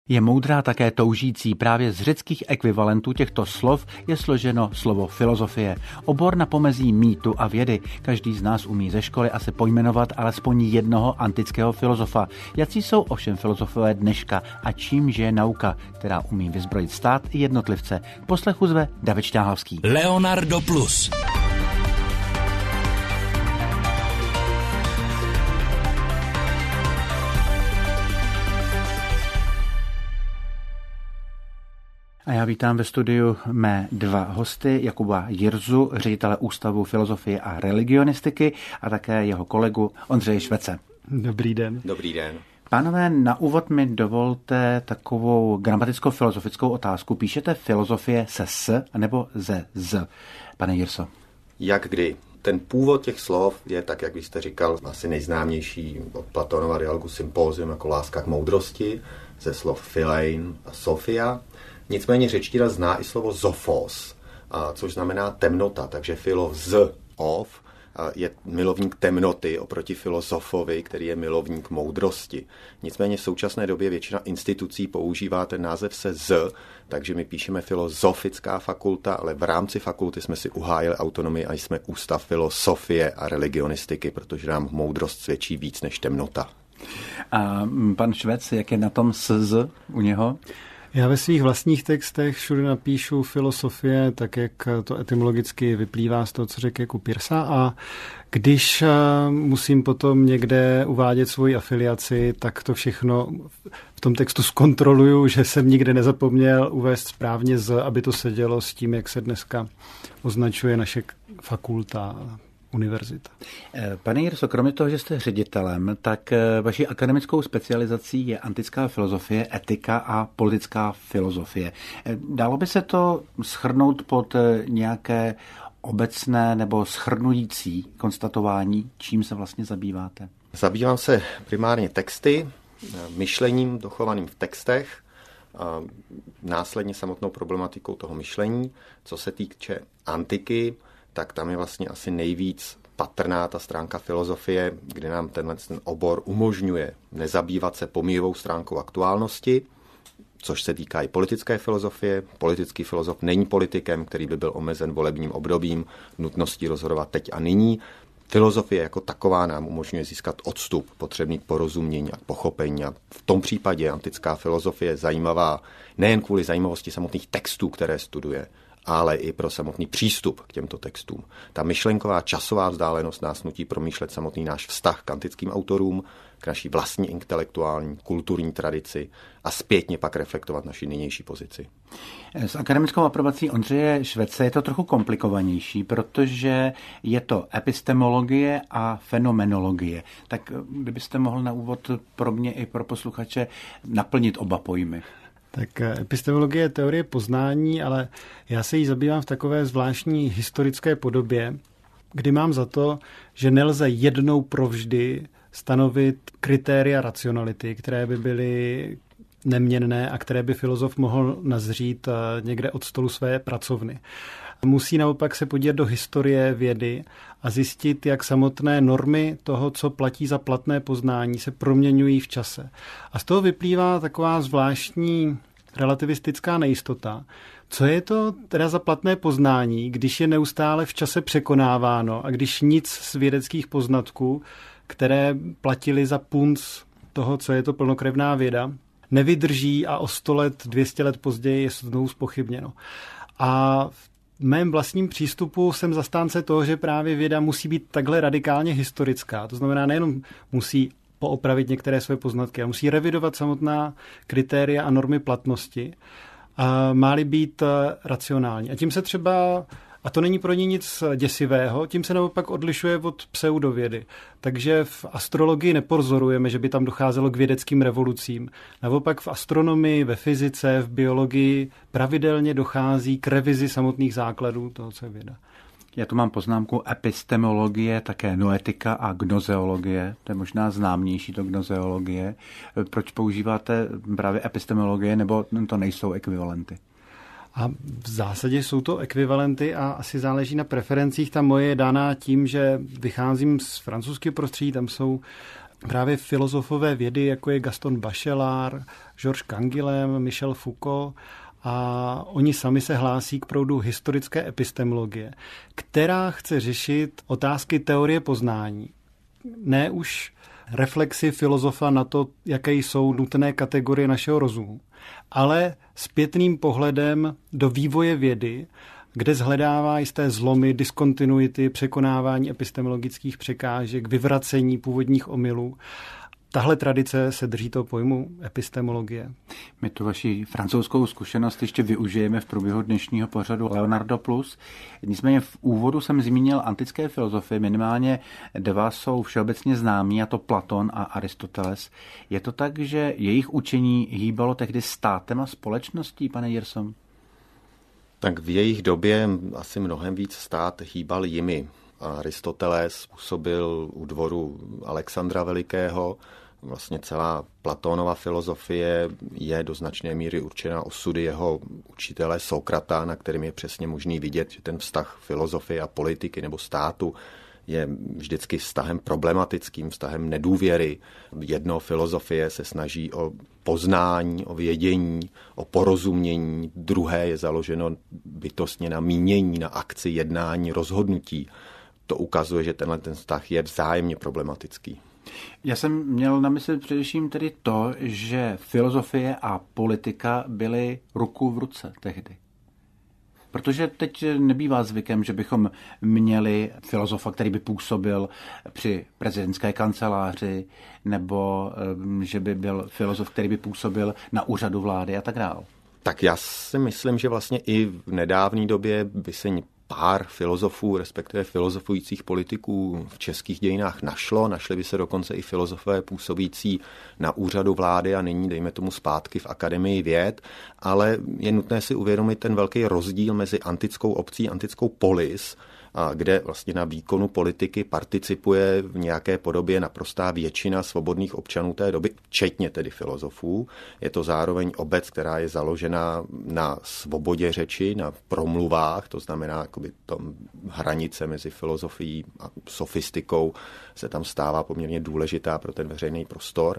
Je moudrá také toužící. Právě z řeckých ekvivalentů těchto slov je složeno slovo filozofie. Obor na pomezí mýtu a vědy. Každý z nás umí ze školy asi pojmenovat alespoň jednoho antického filozofa. Jací jsou ovšem filozofové dneška a čímže je nauka, která umí vyzbrojit stát i jednotlivce? K poslechu zve David Šťáhavský. Leonardo Plus. A já vítám ve studiu mé dva hosty, Jakuba Jirzu, ředitele Ústavu filozofie a religionistiky, a také jeho kolegu Ondřeje Švece. Dobrý den. Dobrý den. Pánové, na úvod mi dovolte takovou gramaticko-filozofickou otázku. Píšete filozofie se s nebo ze z? Pane Jirso. Jak kdy? Ten původ těch slov je, tak jak byste říkal, asi nejznámější od Platonova dialogu Sympózium jako láska k moudrosti, ze slov filein a sofia. Nicméně řečtina zná i slovo zophos, což znamená temnota, takže filozof je milovník temnoty oproti filozofovi, který je milovník moudrosti. Nicméně v současné době většina institucí používá ten název se z, takže my píšeme filozofická fakulta, ale v rámci fakulty jsme si uhájili autonomii a jsme Ústav filozofie a religionistiky, protože nám moudrost svědčí víc než temnota. A pan Švec, jak je na tom z u něho? Já ve svých vlastních textech všude napíšu filosofie, tak jak to etymologicky vyplývá z toho, co řekl Jakub Jirsa, a když musím potom někde uvádět svoji afiliaci, tak to všechno v tom textu zkontroluju, že jsem nikde nezapomněl uvést správně aby to sedělo s tím, jak se dneska označuje naše fakulta, univerzita. Pane Jirso, kromě toho, že jste ředitelem, tak vaší akademickou specializací je antická filozofie, etika a politická filozofie. Dalo by se to shrnout pod nějaké obecné nebo shrnující konstatování, čím se vlastně zabýváte? Zabývám se primárně texty, myšlením dochovaným v textech, následně samotnou problematikou toho myšlení. Co se týče antiky, tak tam je vlastně asi nejvíc patrná ta stránka filozofie, kdy nám ten obor umožňuje nezabývat se pomíjivou stránkou aktuálnosti, což se týká i politické filozofie. Politický filozof není politikem, který by byl omezen volebním obdobím, nutností rozhodovat teď a nyní. Filozofie jako taková nám umožňuje získat odstup potřebný k porozumění a pochopení. A v tom případě antická filozofie je zajímavá nejen kvůli zajímavosti samotných textů, které studuje, ale i pro samotný přístup k těmto textům. Ta myšlenková časová vzdálenost nás nutí promýšlet samotný náš vztah k antickým autorům, k naší vlastní intelektuální, kulturní tradici a zpětně pak reflektovat naši nynější pozici. S akademickou aprobací Ondřeje Švece je to trochu komplikovanější, protože je to epistemologie a fenomenologie. Tak kdybyste mohl na úvod pro mě i pro posluchače naplnit oba pojmy. Tak epistemologie je teorie poznání, ale já se jí zabývám v takové zvláštní historické podobě, kdy mám za to, že nelze jednou provždy stanovit kritéria racionality, které by byly neměnné a které by filozof mohl nazřít někde od stolu své pracovny. Musí naopak se podívat do historie vědy a zjistit, jak samotné normy toho, co platí za platné poznání, se proměňují v čase. A z toho vyplývá taková zvláštní relativistická nejistota. Co je to teda za platné poznání, když je neustále v čase překonáváno a když nic z vědeckých poznatků, které platily za punc toho, co je to plnokrevná věda, nevydrží a o 100 let, 200 let později je znovu zpochybněno. A v mém vlastním přístupu jsem zastánce toho, že právě věda musí být takhle radikálně historická. To znamená, nejenom musí poopravit některé své poznatky, ale musí revidovat samotná kritéria a normy platnosti, a má-li být racionální. A tím se třeba, a to není pro ní nic děsivého, tím se naopak odlišuje od pseudovědy. Takže v astrologii nepozorujeme, že by tam docházelo k vědeckým revolucím. Naopak v astronomii, ve fyzice, v biologii pravidelně dochází k revizi samotných základů toho, co je věda. Já tu mám poznámku epistemologie, také noetika a gnoseologie. To je možná známější, to gnoseologie. Proč používáte právě epistemologie, nebo to nejsou ekvivalenty? A v zásadě jsou to ekvivalenty a asi záleží na preferencích. Ta moje je daná tím, že vycházím z francouzského prostředí, tam jsou právě filozofové vědy, jako je Gaston Bachelard, Georges Canguilhem, Michel Foucault, a oni sami se hlásí k proudu historické epistemologie, která chce řešit otázky teorie poznání. Ne už reflexi filozofa na to, jaké jsou nutné kategorie našeho rozumu, ale zpětným pohledem do vývoje vědy, kde zhledává jisté zlomy, diskontinuity, překonávání epistemologických překážek, vyvracení původních omylů. Tahle tradice se drží toho pojmu epistemologie. My tu vaši francouzskou zkušenost ještě využijeme v průběhu dnešního pořadu Leonardo Plus. Nicméně v úvodu jsem zmínil antické filozofie, minimálně dva jsou všeobecně známí, a to Platon a Aristoteles. Je to tak, že jejich učení hýbalo tehdy státem a společností, pane Jirsom? Tak v jejich době asi mnohem víc stát hýbal jimi. Aristoteles působil u dvoru Alexandra Velikého. Vlastně celá Platónova filozofie je do značné míry určena osudy jeho učitele Sokrata, na kterém je přesně možný vidět, že ten vztah filozofie a politiky nebo státu je vždycky vztahem problematickým, vztahem nedůvěry. Jedno filozofie se snaží o poznání, o vědění, o porozumění, druhé je založeno bytostně na mínění, na akci, jednání, rozhodnutí. To ukazuje, že tenhle ten vztah je vzájemně problematický. Já jsem měl na mysli především tedy to, že filozofie a politika byly ruku v ruce tehdy. Protože teď nebývá zvykem, že bychom měli filozofa, který by působil při prezidentské kanceláři, nebo že by byl filozof, který by působil na úřadu vlády a tak dále. Tak já si myslím, že vlastně i v nedávné době by se pár filozofů, respektive filozofujících politiků v českých dějinách našli by se dokonce i filozofové působící na úřadu vlády a nyní, dejme tomu, zpátky v Akademii věd, ale je nutné si uvědomit ten velký rozdíl mezi antickou obcí, antickou polis, kde vlastně na výkonu politiky participuje v nějaké podobě naprostá většina svobodných občanů té doby, včetně tedy filozofů. Je to zároveň obec, která je založena na svobodě řeči, na promluvách, to znamená, jakoby tam hranice mezi filozofií a sofistikou se tam stává poměrně důležitá pro ten veřejný prostor.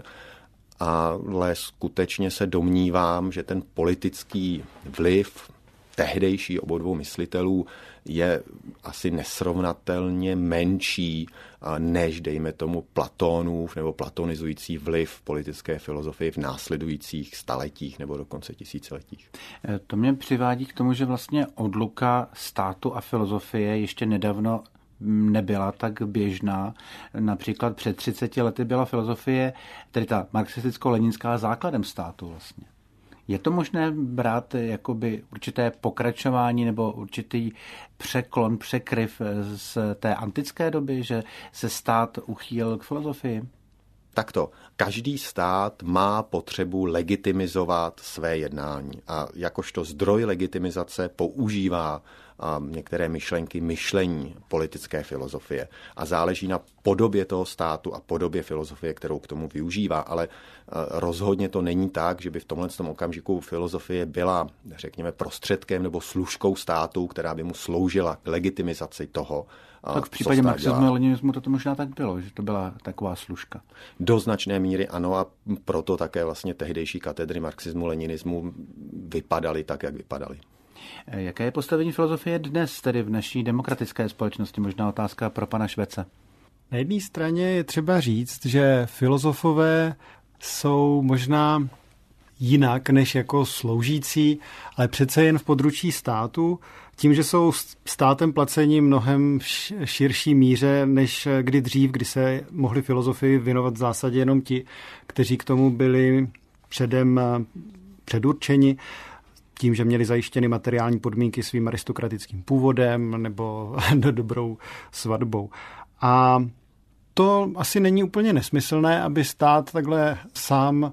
Ale skutečně se domnívám, že ten politický vliv tehdejší obou dvou myslitelů je asi nesrovnatelně menší než, dejme tomu, Platónův nebo platonizující vliv politické filozofie v následujících staletích nebo dokonce tisíciletích. To mě přivádí k tomu, že vlastně odluka státu a filozofie ještě nedávno nebyla tak běžná. Například před 30 lety byla filozofie, tedy ta marxisticko-leninská, základem státu vlastně. Je to možné brát jakoby určité pokračování nebo určitý překlon, překryv z té antické doby, že se stát uchýlil k filozofii? Takto. Každý stát má potřebu legitimizovat své jednání a jakožto zdroj legitimizace používá některé myšlenky myšlení politické filozofie a záleží na podobě toho státu a podobě filozofie, kterou k tomu využívá, ale rozhodně to není tak, že by v tomhle okamžiku filozofie byla, řekněme, prostředkem nebo služkou státu, která by mu sloužila k legitimizaci toho, tak v případě marxismu a leninismu to možná tak bylo, že to byla taková služka. Do značné míry ano a proto také vlastně tehdejší katedry marxismu, leninismu vypadaly tak, jak vypadaly. Jaké je postavení filozofie dnes, tedy v naší demokratické společnosti? Možná otázka pro pana Švece. Na jedné straně je třeba říct, že filozofové jsou možná jinak než jako sloužící, ale přece jen v područí státu, tím, že jsou státem placení mnohem širší míře, než kdy dřív, kdy se mohli filozofii věnovat v zásadě jenom ti, kteří k tomu byli předem předurčeni, tím, že měli zajištěny materiální podmínky svým aristokratickým původem nebo dobrou svatbou. A to asi není úplně nesmyslné, aby stát takhle sám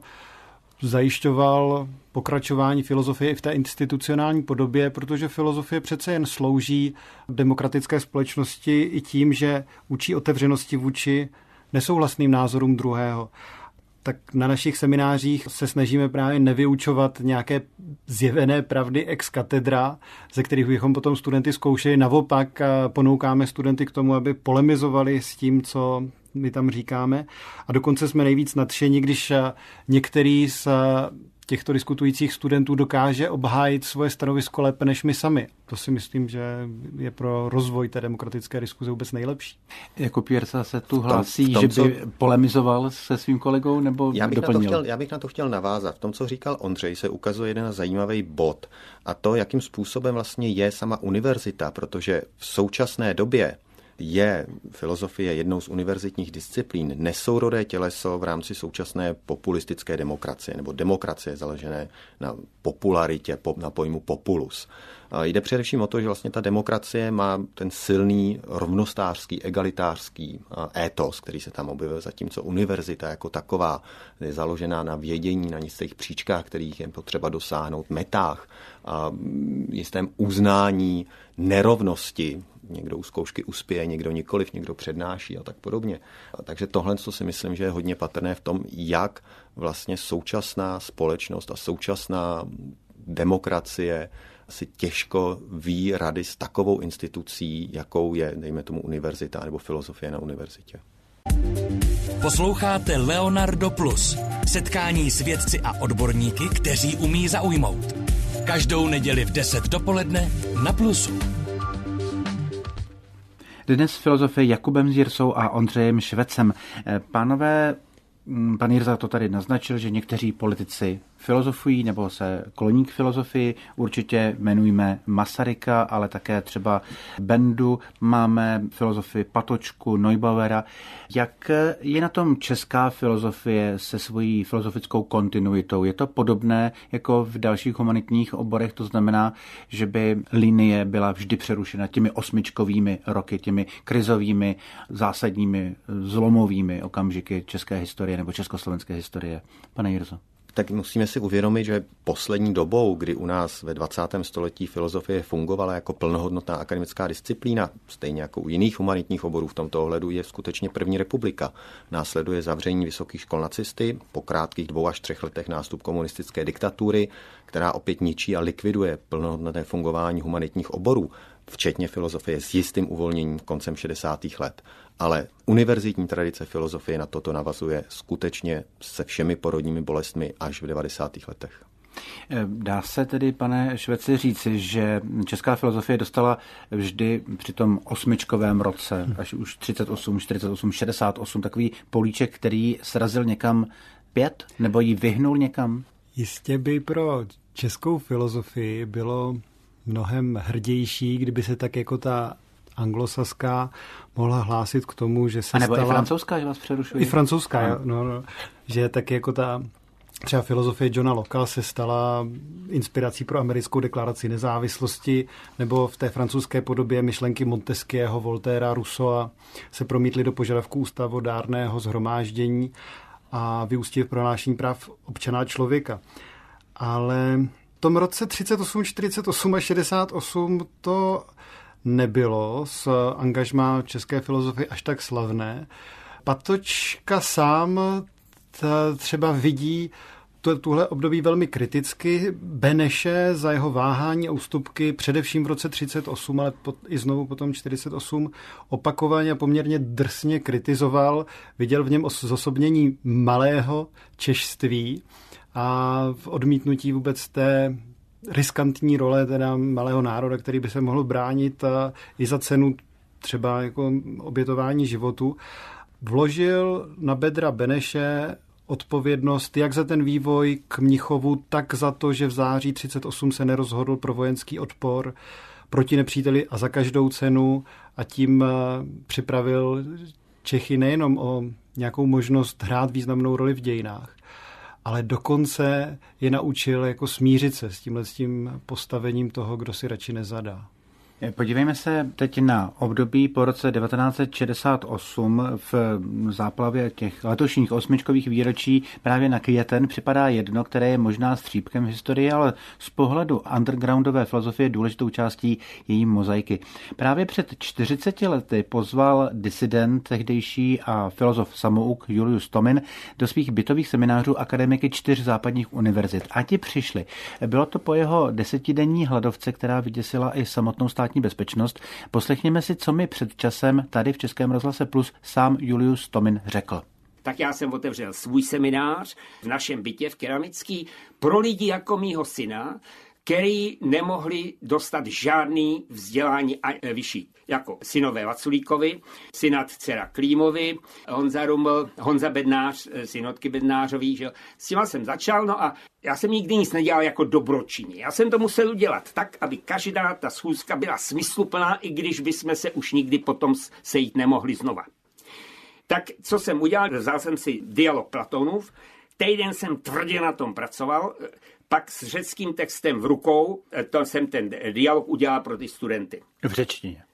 zajišťoval pokračování filozofie i v té institucionální podobě, protože filozofie přece jen slouží demokratické společnosti i tím, že učí otevřenosti vůči nesouhlasným názorům druhého. Tak na našich seminářích se snažíme právě nevyučovat nějaké zjevené pravdy ex cathedra, ze kterých bychom potom studenty zkoušeli. Naopak ponoukáme studenty k tomu, aby polemizovali s tím, co my tam říkáme. A dokonce jsme nejvíc nadšení, když některý z těchto diskutujících studentů dokáže obhájit svoje stanovisko lépe než my sami. To si myslím, že je pro rozvoj té demokratické diskuze vůbec nejlepší. Jakub Jirsa se tu hlásí, že by polemizoval se svým kolegou nebo doplnil? Já bych na to chtěl navázat. V tom, co říkal Ondřej, se ukazuje jeden zajímavý bod a to, jakým způsobem vlastně je sama univerzita, protože v současné době je filozofie jednou z univerzitních disciplín, nesourodé těleso v rámci současné populistické demokracie nebo demokracie založené na popularitě, na pojmu populus. Jde především o to, že vlastně ta demokracie má ten silný rovnostářský, egalitářský étos, který se tam objevil, zatímco univerzita jako taková je založená na vědění, na jistých příčkách, kterých je potřeba dosáhnout, metách, a jistém uznání nerovnosti. Někdo u zkoušky uspěje, někdo nikoliv, někdo přednáší a tak podobně. Takže tohle, co si myslím, že je hodně patrné v tom, jak vlastně současná společnost a současná demokracie si těžko ví rady s takovou institucí, jakou je, dejme tomu, univerzita nebo filozofie na univerzitě. Posloucháte Leonardo Plus. Setkání s vědci a odborníky, kteří umí zaujmout. Každou neděli v 10 dopoledne na Plusu. Dnes filozofie Jakubem Jirsou a Ondřejem Švecem. Pánové, pan Jirsa to tady naznačil, že někteří politici filozofují nebo se kloní k filozofii. Určitě jmenujeme Masaryka, ale také třeba Bendu, máme filozofii Patočku, Neubauera. Jak je na tom česká filozofie se svojí filozofickou kontinuitou? Je to podobné jako v dalších humanitních oborech? To znamená, že by linie byla vždy přerušena těmi osmičkovými roky, těmi krizovými, zásadními, zlomovými okamžiky české historie nebo československé historie. Pane Jirso. Tak musíme si uvědomit, že poslední dobou, kdy u nás ve 20. století filozofie fungovala jako plnohodnotná akademická disciplína, stejně jako u jiných humanitních oborů v tomto ohledu, je skutečně první republika. Následuje zavření vysokých škol nacisty, po krátkých 2 až 3 letech nástup komunistické diktatury, která opět ničí a likviduje plnohodnotné fungování humanitních oborů, včetně filozofie s jistým uvolněním koncem 60. let. Ale univerzitní tradice filozofie na toto navazuje skutečně se všemi porodními bolestmi až v 90. letech. Dá se tedy, pane Šveci, říci, že česká filozofie dostala vždy při tom osmičkovém roce, až už 38, 48, 68, takový políček, který srazil někam 5, nebo ji vyhnul někam? Jistě by pro českou filozofii bylo mnohem hrdější, kdyby se tak jako ta anglosaská mohla hlásit k tomu, že se nebo stala... i francouzská, že vás přerušuji. I francouzská, jo, no, že tak jako ta třeba filozofie Johna Locke se stala inspirací pro americkou deklaraci nezávislosti, nebo v té francouzské podobě myšlenky Montesquieho, Voltaira, Rousseau se promítly do požadavků ústavodárného shromáždění a vyústí v prohlášení práv občana člověka. Ale v tom roce 38, 48 a 68 to nebylo z angažmá české filozofie až tak slavné. Patočka sám třeba vidí tuhle období velmi kriticky. Beneše za jeho váhání a ústupky především v roce 38, ale i znovu potom 48 opakovaně a poměrně drsně kritizoval. Viděl v něm zosobnění malého češství a v odmítnutí vůbec té riskantní role teda malého národa, který by se mohl bránit i za cenu třeba jako obětování životu, vložil na bedra Beneše odpovědnost jak za ten vývoj k Mnichovu, tak za to, že v září 38 se nerozhodl pro vojenský odpor proti nepříteli a za každou cenu a tím připravil Čechy nejenom o nějakou možnost hrát významnou roli v dějinách, ale dokonce je naučil jako smířit se s tímhletím postavením toho, kdo si radši nezadá. Podívejme se teď na období po roce 1968 v záplavě těch letošních osmičkových výročí. Právě na květen připadá jedno, které je možná střípkem historie, ale z pohledu undergroundové filozofie důležitou částí její mozaiky. Právě před 40 lety pozval disident tehdejší a filozof samouk Julius Tomin do svých bytových seminářů akademiky 4 západních univerzit. A ti přišli. Bylo to po jeho 10denní hladovce, která vyděsila i samotnou státní státní bezpečnost. Poslechněme si, co mi před časem tady v Českém rozhlase Plus sám Julius Tomin řekl. Tak já jsem otevřel svůj seminář v našem bytě v Keramický pro lidi jako mýho syna, který nemohli dostat žádný vzdělání a vyšší. Jako synové Vaculíkovi, synat dcera Klímovi, Honza Ruml, Honza Bednář, synotky Bednářový. Že? S těma jsem začal, no a já jsem nikdy nic nedělal jako dobročinně. Já jsem to musel udělat tak, aby každá ta schůzka byla smysluplná, i když bychom se už nikdy potom sejít nemohli znova. Tak co jsem udělal? Vzal jsem si dialog Platonův, týden jsem tvrdě na tom pracoval, pak s řeckým textem v rukou, to jsem ten dialog udělal pro ty studenty. V řečtině.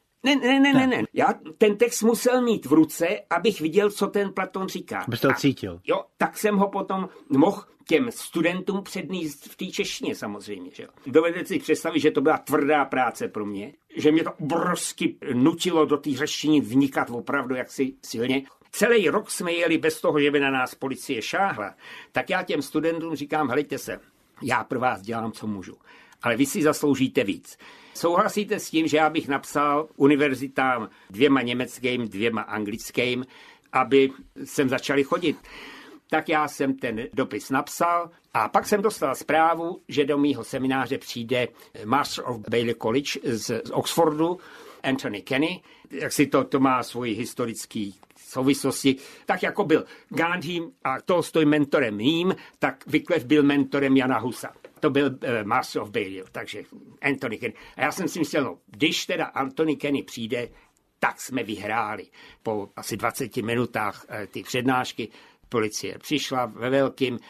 Ne. Já ten text musel mít v ruce, abych viděl, co ten Platon říká. Abyste ho cítil. Jo, tak jsem ho potom mohl těm studentům předníst v té češtině samozřejmě. Že jo. Dovedete si představit, že to byla tvrdá práce pro mě, že mě to obrovsky nutilo do té řeštiny vnikat opravdu jaksi silně. Celý rok jsme jeli bez toho, že by na nás policie šáhla, tak já těm studentům říkám, helejte se, já pro vás dělám, co můžu, ale vy si zasloužíte víc. Souhlasíte s tím, že já bych napsal univerzitám 2 německým, 2 anglickým, aby sem začali chodit? Tak já jsem ten dopis napsal a pak jsem dostal zprávu, že do mýho semináře přijde Master of Balliol College z Oxfordu, Anthony Kenny, jak si to má svůj historický souvislosti, tak jako byl Gandhi a Tolstoj mentorem mým, tak Wycliffe byl mentorem Jana Husa. To byl Master of Balliol, takže Anthony Kenny. A já jsem si myslel, no, když teda Anthony Kenny přijde, tak jsme vyhráli. Po asi 20 minutách ty přednášky policie přišla ve velkým,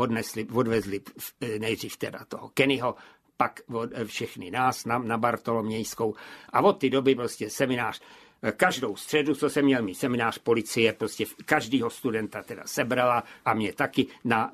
odvezli nejdřív teda toho Kennyho, pak všechny nás na Bartolomějskou a od té doby prostě seminář. Každou středu, co jsem měl mít seminář, policie prostě každýho studenta teda sebrala a mě taky na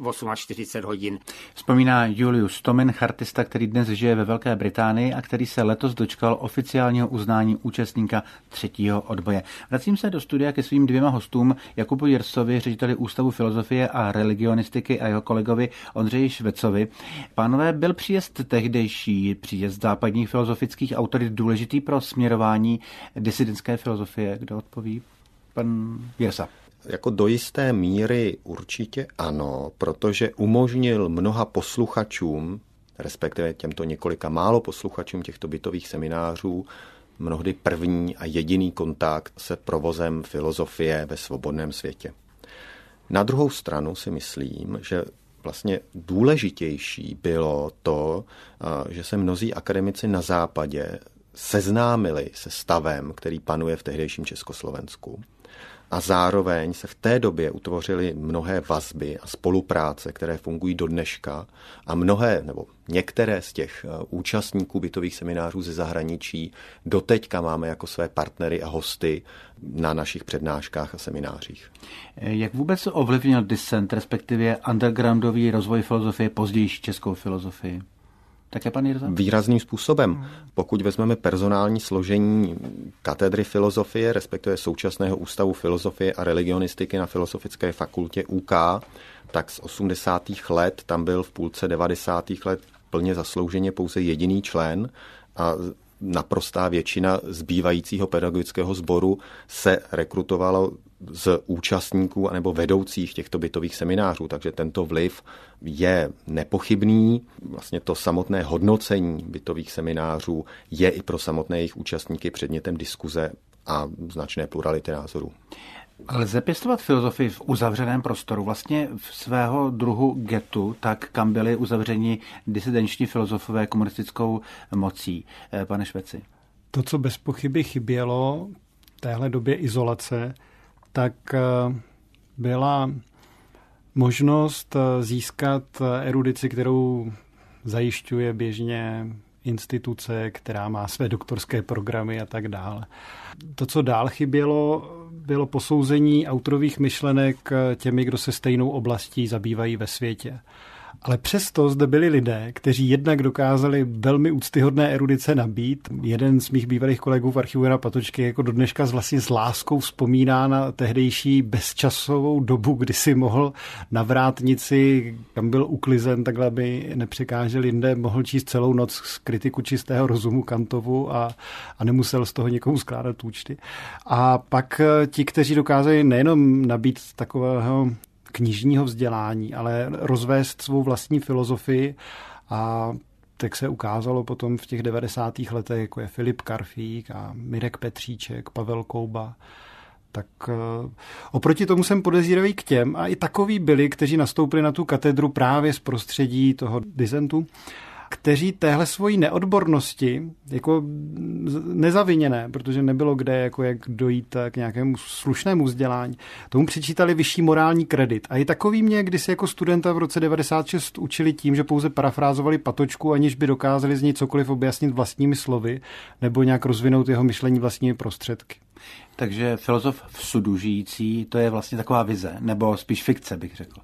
48 hodin. Vzpomíná Julius Tomin, chartista, který dnes žije ve Velké Británii a který se letos dočkal oficiálního uznání účastníka 3. odboje. Vracím se do studia ke svým 2 hostům, Jakubu Jirsovi, řediteli Ústavu filozofie a religionistiky, a jeho kolegovi Ondřeji Švecovi. Pánové, byl tehdejší příjezd západních filozofických autorit důležitý pro směrování disidentské filozofie? Kdo odpoví? Pan Jirsa. Jako do jisté míry určitě ano, protože umožnil mnoha posluchačům, respektive těmto několika málo posluchačům těchto bytových seminářů, mnohdy první a jediný kontakt se provozem filozofie ve svobodném světě. Na druhou stranu si myslím, že vlastně důležitější bylo to, že se mnozí akademici na západě seznámili se stavem, který panuje v tehdejším Československu. A zároveň se v té době utvořily mnohé vazby a spolupráce, které fungují do dneška, a některé z těch účastníků bytových seminářů ze zahraničí doteďka máme jako své partnery a hosty na našich přednáškách a seminářích. Jak vůbec ovlivnil dissent, respektive undergroundový rozvoj filozofie, pozdější českou filozofii? Také pan Jirsa? Výrazným způsobem. Pokud vezmeme personální složení katedry filozofie, respektive současného Ústavu filozofie a religionistiky na Filozofické fakultě UK, tak z 80. let tam byl v půlce 90. let plně zaslouženě pouze jediný člen a naprostá většina zbývajícího pedagogického sboru se rekrutovalo z účastníků anebo vedoucích těchto bytových seminářů, takže tento vliv je nepochybný. Vlastně to samotné hodnocení bytových seminářů je i pro samotné jejich účastníky předmětem diskuze a značné plurality názorů. Lze pěstovat filozofii v uzavřeném prostoru, vlastně v svého druhu getu, tak kam byli uzavřeni disidenční filozofové komunistickou mocí. Pane Šveci. To, co bez pochyby chybělo v téhle době izolace, tak byla možnost získat erudici, kterou zajišťuje běžně instituce, která má své doktorské programy a tak dále. To, co dál chybělo, bylo posouzení autorových myšlenek těmi, kdo se stejnou oblastí zabývají ve světě. Ale přesto zde byli lidé, kteří jednak dokázali velmi úctyhodné erudice nabít. Jeden z mých bývalých kolegů v archivu Jana Patočky jako do dneška vlastně s láskou vzpomíná na tehdejší bezčasovou dobu, kdy si mohl na vrátnici, kam byl uklizen, takhle by nepřekážel jinde, mohl číst celou noc z kritiku čistého rozumu Kantovu a nemusel z toho někomu skládat účty. A pak ti, kteří dokázali nejenom nabít takového knižního vzdělání, ale rozvést svou vlastní filozofii a tak se ukázalo potom v těch 90. letech, jako je Filip Karfík a Mirek Petříček, Pavel Kouba. Tak oproti tomu jsem podezíravý k těm a i takoví byli, kteří nastoupili na tu katedru právě z prostředí toho disentu, kteří téhle svojí neodbornosti, jako nezaviněné, protože nebylo kde, jako jak dojít k nějakému slušnému vzdělání, tomu přičítali vyšší morální kredit. A i takový mě kdysi jako studenta v roce 96 učili tím, že pouze parafrázovali Patočku, aniž by dokázali z něj cokoliv objasnit vlastními slovy nebo nějak rozvinout jeho myšlení vlastními prostředky. Takže filozof v sudu žijící, to je vlastně taková vize, nebo spíš fikce, bych řekl.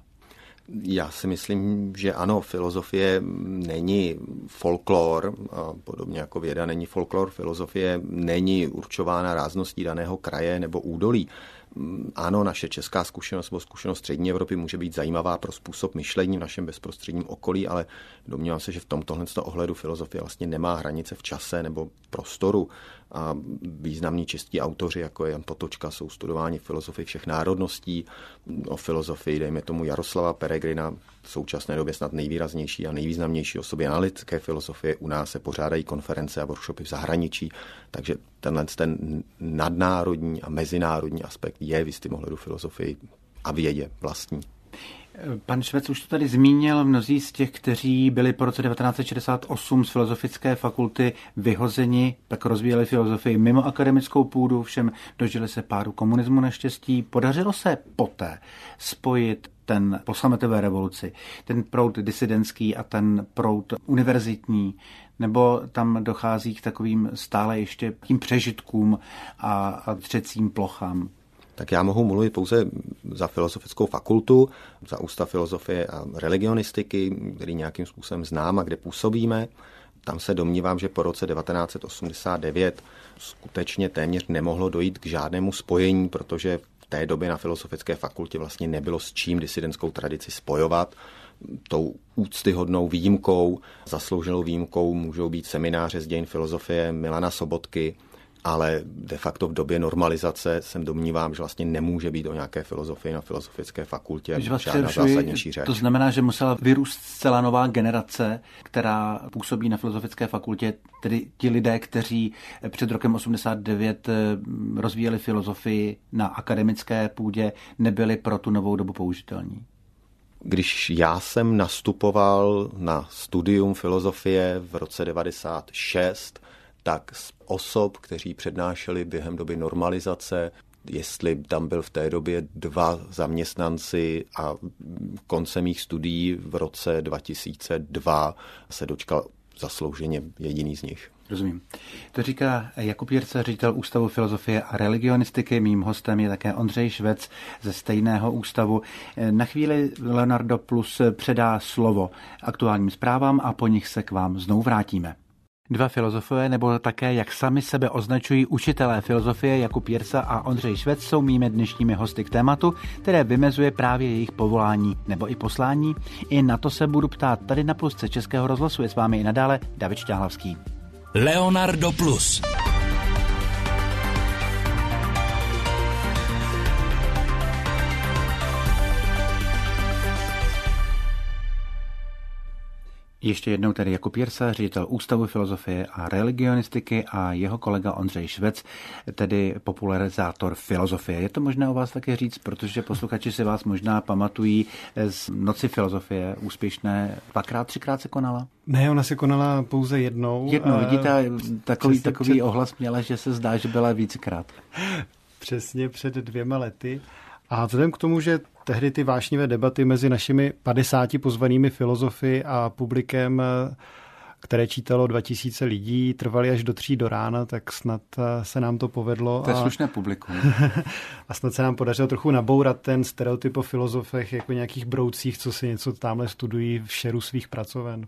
Já si myslím, že ano, filozofie není folklor, podobně jako věda není folklor, filozofie není určována rázností daného kraje nebo údolí. Ano, naše česká zkušenost nebo zkušenost střední Evropy může být zajímavá pro způsob myšlení v našem bezprostředním okolí, ale domnívám se, že v tomto ohledu filozofie vlastně nemá hranice v čase nebo prostoru. A významní čeští autoři, jako je Jan Patočka, jsou studováni filozofii všech národností. O filozofii, dejme tomu Jaroslava Peregrina, v současné době snad nejvýraznější a nejvýznamnější osoby analytické filozofie. U nás se pořádají konference a workshopy v zahraničí, takže ten nadnárodní a mezinárodní aspekt je v jistém ohledu filozofii a vědě vlastní. Pan Švec už to tady zmínil, mnozí z těch, kteří byli po roce 1968 z Filozofické fakulty vyhozeni, tak rozvíjeli filozofii mimo akademickou půdu, všem dožili se pádu komunismu naštěstí. Podařilo se poté spojit ten po sametové revoluci, ten proud disidentský a ten proud univerzitní, nebo tam dochází k takovým stále ještě tím přežitkům a třecím plochám? Tak já mohu mluvit pouze za Filozofickou fakultu, za Ústav filozofie a religionistiky, který nějakým způsobem znám a kde působíme. Tam se domnívám, že po roce 1989 skutečně téměř nemohlo dojít k žádnému spojení, protože v té době na Filozofické fakultě vlastně nebylo s čím disidentskou tradici spojovat. Tou úctyhodnou výjimkou, zaslouženou výjimkou můžou být semináře z dějin filozofie Milana Sobotky, ale de facto v době normalizace jsem domnívám, že vlastně nemůže být o nějaké filozofii na Filozofické fakultě žádná zásadnější řeč. To znamená, že musela vyrůst zcela nová generace, která působí na Filozofické fakultě, tedy ti lidé, kteří před rokem 89 rozvíjeli filozofii na akademické půdě, nebyli pro tu novou dobu použitelní. Když já jsem nastupoval na studium filozofie v roce 96, tak z osob, kteří přednášeli během doby normalizace, jestli tam byl v té době 2 zaměstnanci a koncem mých studií v roce 2002 se dočkal zaslouženě jediný z nich. Rozumím. To říká Jakub Jirsa, ředitel Ústavu filozofie a religionistiky. Mým hostem je také Ondřej Švec ze stejného ústavu. Na chvíli Leonardo Plus předá slovo aktuálním zprávám a po nich se k vám znovu vrátíme. 2 filozofové, nebo také, jak sami sebe označují, učitelé filozofie Jakub Jirsa a Ondřej Švec jsou mými dnešními hosty k tématu, které vymezuje právě jejich povolání nebo i poslání. I na to se budu ptát tady na Plusce Českého rozhlasu. Je s vámi i nadále David Šťáhlavský. Leonardo Plus. Ještě jednou tedy Jakub Jirsa, ředitel Ústavu filozofie a religionistiky, a jeho kolega Ondřej Švec, tedy popularizátor filozofie. Je to možné o vás také říct, protože posluchači si vás možná pamatují z Noci filozofie úspěšné. 2krát, 3krát se konala? Ne, ona se konala pouze jednou. Vidíte, takový ohlas měla, že se zdá, že byla vícekrát. Přesně před 2 lety. A vzhledem k tomu, že tehdy ty vášnivé debaty mezi našimi 50 pozvanými filozofy a publikem které čítalo 2000 lidí, trvaly až do 3 do rána, tak snad se nám to povedlo. To je slušné publikum. A snad se nám podařilo trochu nabourat ten stereotyp o filozofech jako nějakých broucích, co si něco tamhle studují v šeru svých pracoven.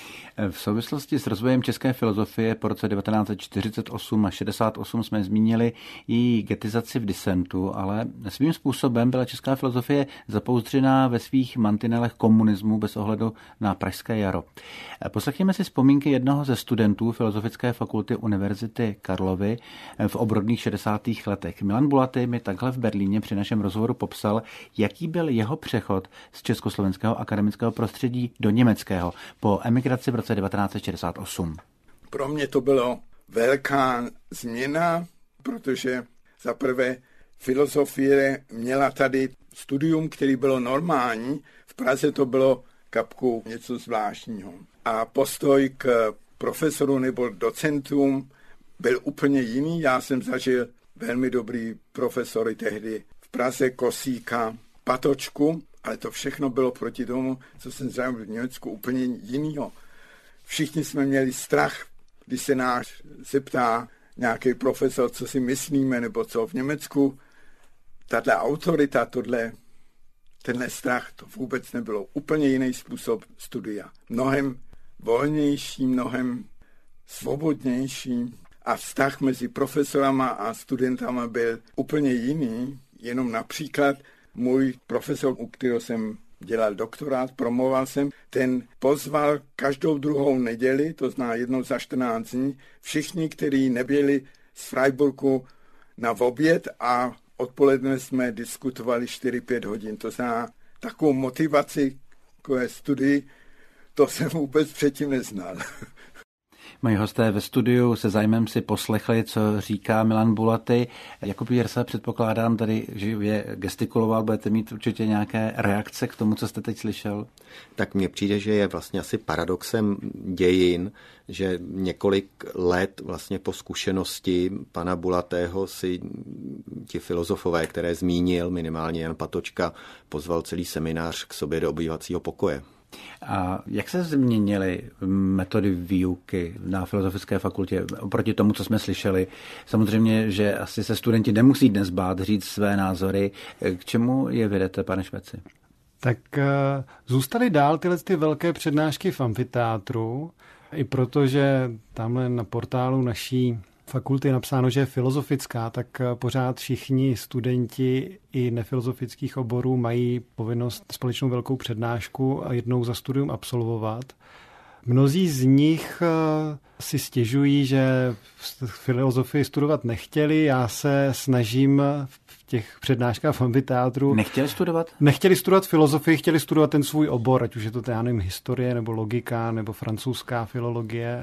V souvislosti s rozvojem české filozofie po roce 1948 a 68 jsme zmínili její getizaci v disentu, ale svým způsobem byla česká filozofie zapouzdřená ve svých mantinelech komunismu bez ohledu na Pražské jaro. Poslechněme si vzpomínky jednoho ze studentů Filozofické fakulty Univerzity Karlovy v obrodných 60. letech. Milan Bulaty mi takhle v Berlíně při našem rozhovoru popsal, jaký byl jeho přechod z československého akademického prostředí do německého po emigraci v roce 1968. Pro mě to bylo velká změna, protože za prvé filozofie měla tady studium, který bylo normální. V Praze to bylo kapku něco zvláštního. A postoj k profesoru nebo docentům byl úplně jiný. Já jsem zažil velmi dobrý profesory tehdy v Praze, Kosíka, Patočku, ale to všechno bylo proti tomu, co jsem zažil v Německu, úplně jinýho. Všichni jsme měli strach, když se nás zeptá nějaký profesor, co si myslíme, nebo co v Německu. Tato autorita, tenhle strach, to vůbec nebylo. Úplně jiný způsob studia. Mnohem volnější, mnohem svobodnější. A vztah mezi profesorama a studentama byl úplně jiný. Jenom například můj profesor, u kterého jsem dělal doktorát, promoval jsem, ten pozval každou druhou neděli, to znamená jednou za 14 dní, všichni, kteří nebyli z Freiburgu na oběd a odpoledne jsme diskutovali 4-5 hodin. To znamená takovou motivaci k studii, to jsem vůbec předtím neznal. Moji hosté ve studiu se zájmem si poslechli, co říká Milan Bulaty. Jakub Jirsa, předpokládám tady, že je gestikuloval, budete mít určitě nějaké reakce k tomu, co jste teď slyšel? Tak mně přijde, že je vlastně asi paradoxem dějin, že několik let vlastně po zkušenosti pana Bulatého si ti filozofové, které zmínil, minimálně Jan Patočka, pozval celý seminář k sobě do obývacího pokoje. A jak se změnily metody výuky na Filozofické fakultě oproti tomu, co jsme slyšeli? Samozřejmě, že asi se studenti nemusí dnes bát říct své názory. K čemu je vedete, pane Šveci? Tak zůstaly dál tyhle ty velké přednášky v amfiteátru, i protože tamhle na portálu naší fakulty je napsáno, že je filozofická, tak pořád všichni studenti i nefilozofických oborů mají povinnost společnou velkou přednášku a jednou za studium absolvovat. Mnozí z nich si stěžují, že filozofii studovat nechtěli. Já se snažím v těch přednáškách v amfiteátru... Nechtěli studovat? Nechtěli studovat filozofii, chtěli studovat ten svůj obor, ať už je to, já nevím, historie, nebo logika, nebo francouzská filologie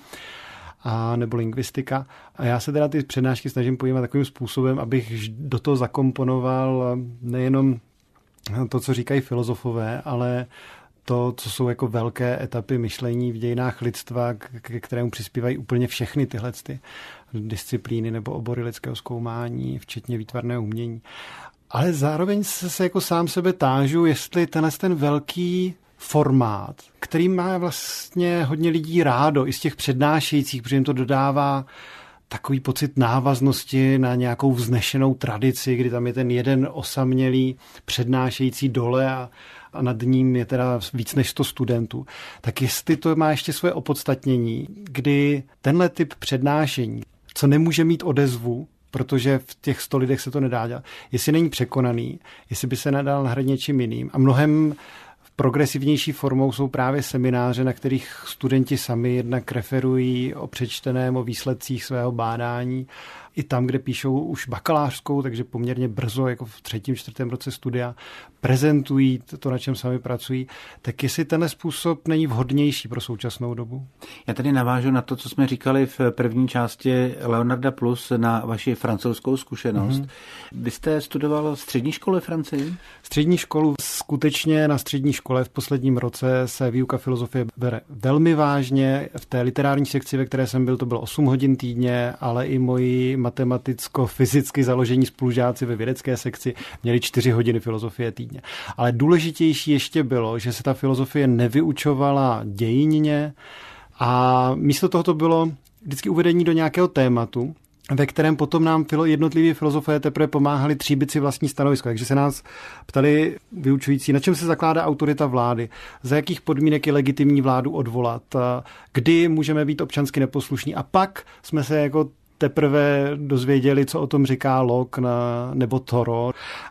a nebo lingvistika. A já se teda ty přednášky snažím pojímat takovým způsobem, abych do toho zakomponoval nejenom to, co říkají filozofové, ale to, co jsou jako velké etapy myšlení v dějinách lidstva, ke kterému přispívají úplně všechny tyhle disciplíny nebo obory lidského zkoumání, včetně výtvarného umění. Ale zároveň se jako sám sebe tážu, jestli ten velký formát, který má vlastně hodně lidí rádo, i z těch přednášejících, protože jim to dodává takový pocit návaznosti na nějakou vznešenou tradici, kdy tam je ten jeden osamělý přednášející dole a nad ním je teda víc než 100 studentů. Tak jestli to má ještě svoje opodstatnění, kdy tenhle typ přednášení, co nemůže mít odezvu, protože v těch 100 lidech se to nedá dělat, jestli není překonaný, jestli by se nedal nahradit něčím jiným. A mnohem progresivnější formou jsou právě semináře, na kterých studenti sami jednak referují o přečteném, o výsledcích svého bádání. I tam, kde píšou už bakalářskou, takže poměrně brzo, jako v 3., 4. roce studia, prezentují to, na čem sami pracují. Tak jestli tenhle způsob není vhodnější pro současnou dobu? Já tady navážu na to, co jsme říkali v první části Leonarda Plus, na vaši francouzskou zkušenost. Vy jste studoval střední školu v Francii? Střední školu skutečně na střední škole v posledním roce se výuka filozofie bere velmi vážně. V té literární sekci, ve které jsem byl, to bylo 8 hodin týdně, ale i moji matematicko-fyzicky založení spolužáci ve vědecké sekci měli 4 hodiny filozofie týdně. Ale důležitější ještě bylo, že se ta filozofie nevyučovala dějinně, A místo toho to bylo vždycky uvedení do nějakého tématu, ve kterém potom nám jednotliví filozofové teprve pomáhali tříbit si vlastní stanovisko. Takže se nás ptali vyučující, na čem se zakládá autorita vlády, za jakých podmínek je legitimní vládu odvolat, kdy můžeme být občansky neposlušní. A pak jsme se jako teprve dozvěděli, co o tom říká Locke nebo Thoreau,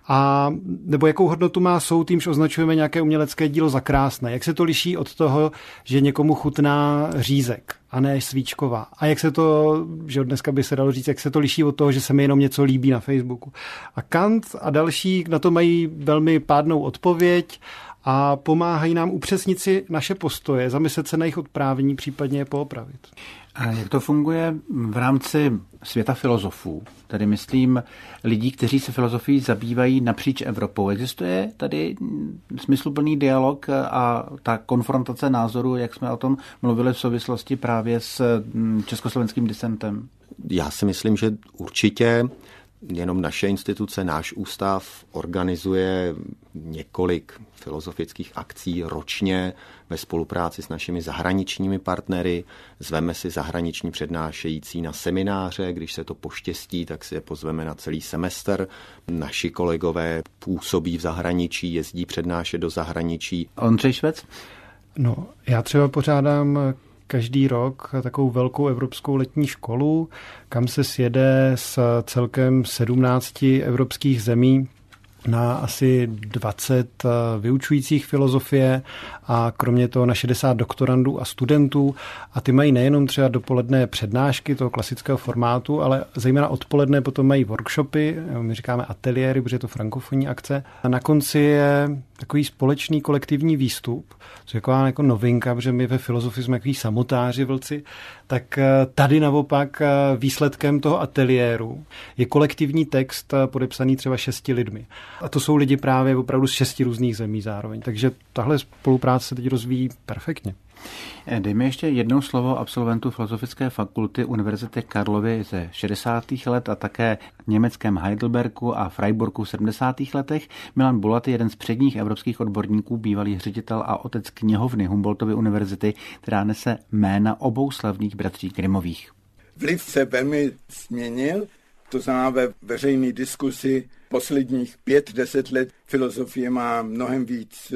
a nebo jakou hodnotu má soud, tímž označujeme nějaké umělecké dílo za krásné. Jak se to liší od toho, že někomu chutná řízek a ne svíčková. A jak se to, že dneska by se dalo říct, jak se to liší od toho, že se mi jenom něco líbí na Facebooku. A Kant a další na to mají velmi pádnou odpověď a pomáhají nám upřesnit si naše postoje, zamyslet se na jejich odprávění, případně je poopravit. A jak to funguje v rámci světa filozofů, tedy myslím lidí, kteří se filozofií zabývají napříč Evropou? Existuje tady smysluplný dialog a ta konfrontace názorů, jak jsme o tom mluvili v souvislosti právě s československým disentem? Já si myslím, že určitě jenom naše instituce, náš ústav organizuje několik filozofických akcí ročně ve spolupráci s našimi zahraničními partnery. Zveme si zahraniční přednášející na semináře, když se to poštěstí, tak si je pozveme na celý semestr. Naši kolegové působí v zahraničí, jezdí přednášet do zahraničí. Ondřej Švec? No, já třeba pořádám každý rok takovou velkou evropskou letní školu, kam se sjede s celkem 17 evropských zemí na asi 20 vyučujících filozofie a kromě toho na 60 doktorandů a studentů. A ty mají nejenom třeba dopoledne přednášky toho klasického formátu, ale zejména odpoledne potom mají workshopy, my říkáme ateliéry, protože je to frankofonní akce. A na konci je takový společný kolektivní výstup, což je taková jako novinka, protože my ve filozofii jsme takový samotáři vlci, tak tady naopak výsledkem toho ateliéru je kolektivní text podepsaný třeba 6 lidmi. A to jsou lidi právě opravdu z 6 různých zemí zároveň. Takže tahle spolupráce se teď rozvíjí perfektně. Dejme ještě jednou slovo absolventu Filozofické fakulty Univerzity Karlovy ze 60. let a také německém Heidelbergu a Freiburgu v 70. letech. Milan Bulat je jeden z předních evropských odborníků, bývalý ředitel a otec knihovny Humboldtovy univerzity, která nese jména obou slavných bratří Grimmových. Vliv se velmi změnil, to znamená ve veřejné diskusi posledních 5-10 let filozofie má mnohem víc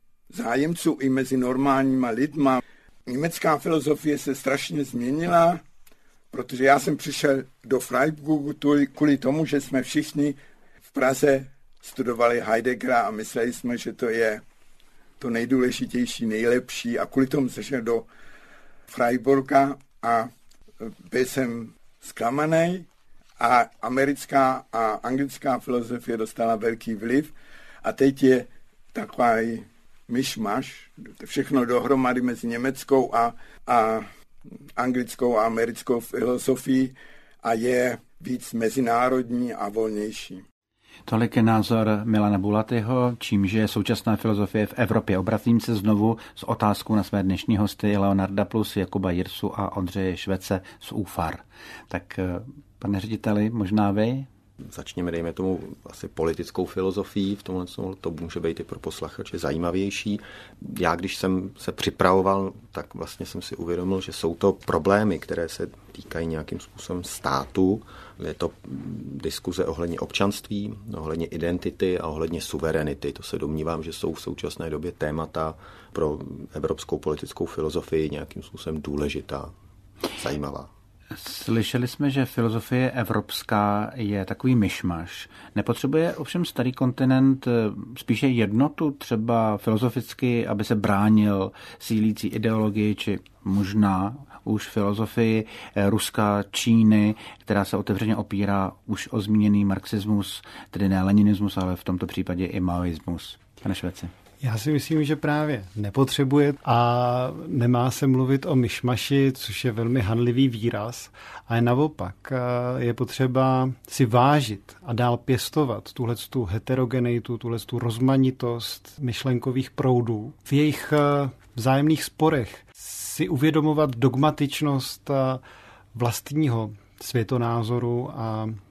zájemců i mezi normálníma lidma. Německá filozofie se strašně změnila, protože já jsem přišel do Freiburgu kvůli tomu, že jsme všichni v Praze studovali Heideggera a mysleli jsme, že to je to nejdůležitější, nejlepší a kvůli tomu jsem šel do Freiburga a byl jsem zklamaný a americká a anglická filozofie dostala velký vliv a teď je takový myšmaš, všechno dohromady mezi německou a anglickou a americkou filozofií a je víc mezinárodní a volnější. Tolik je názor Milana Bulatyho, čímž je současná filozofie v Evropě. Obracím se znovu s otázkou na své dnešní hosty Leonarda Plus, Jakuba Jirsu a Ondřeje Švece z UFAR. Tak, pane řediteli, možná vy? Začněme, dejme tomu, asi politickou filozofii, v tomhle to může být i pro posluchače zajímavější. Já, když jsem se připravoval, tak vlastně jsem si uvědomil, že jsou to problémy, které se týkají nějakým způsobem státu. Je to diskuze ohledně občanství, ohledně identity a ohledně suverenity. To se domnívám, že jsou v současné době témata pro evropskou politickou filozofii nějakým způsobem důležitá, zajímavá. Slyšeli jsme, že filozofie evropská je takový myšmaš. Nepotřebuje ovšem starý kontinent spíše jednotu, třeba filozoficky, aby se bránil sílící ideologii, či možná už filozofii Ruska, Číny, která se otevřeně opírá už o zmíněný marxismus, tedy ne leninismus, ale v tomto případě i maoismus. Pane Šveci. Já si myslím, že právě nepotřebuje a nemá se mluvit o myšmaši, což je velmi hanlivý výraz, ale naopak je potřeba si vážit a dál pěstovat tuhletu heterogenitu, tuhletu rozmanitost myšlenkových proudů. V jejich vzájemných sporech si uvědomovat dogmatičnost vlastního světonázoru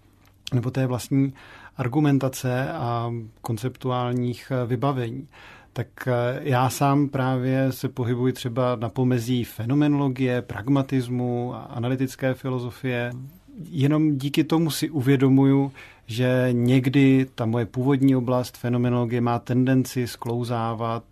nebo té vlastní argumentace a konceptuálních vybavení. tak já sám právě se pohybuji třeba na pomezí fenomenologie, pragmatismu a analytické filozofie. Jenom díky tomu si uvědomuju, že někdy ta moje původní oblast fenomenologie má tendenci sklouzávat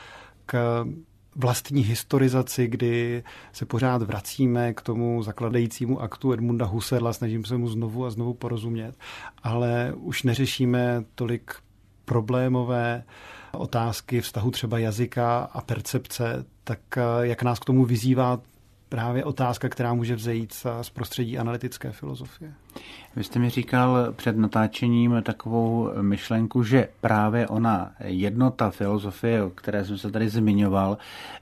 k vlastní historizaci, kdy se pořád vracíme k tomu zakladajícímu aktu Edmunda Husserla, snažím se mu znovu a znovu porozumět, ale už neřešíme tolik problémové otázky vztahu třeba jazyka a percepce, tak jak nás k tomu vyzývá právě otázka, která může vzejít z prostředí analytické filozofie. Vy jste mi říkal před natáčením takovou myšlenku, že právě ona jednota filozofie, o které jsem se tady zmiňoval,